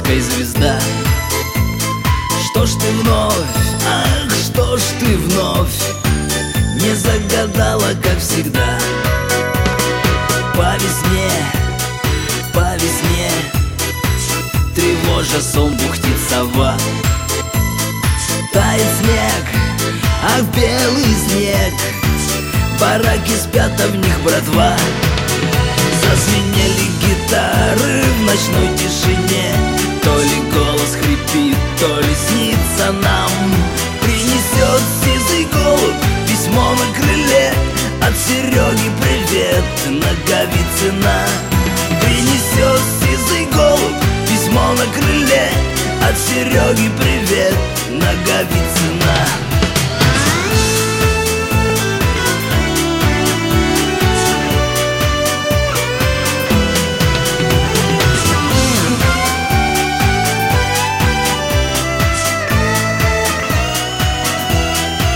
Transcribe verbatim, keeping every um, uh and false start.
яркая звезда. Что ж ты вновь, ах, что ж ты вновь не загадала, как всегда. По весне, по весне, тревожа сон, бухтит сова. Тает снег, ах, белый снег, бараки спят, а в них братва. Зазвенели гитары в ночной тишине, то ли голос хрипит, то ли снится нам. Принесет сизый голубь письмо на крыле, от Сереги привет, Наговицына. Принесет сизый голубь письмо на крыле, от Сереги привет, Наговицына.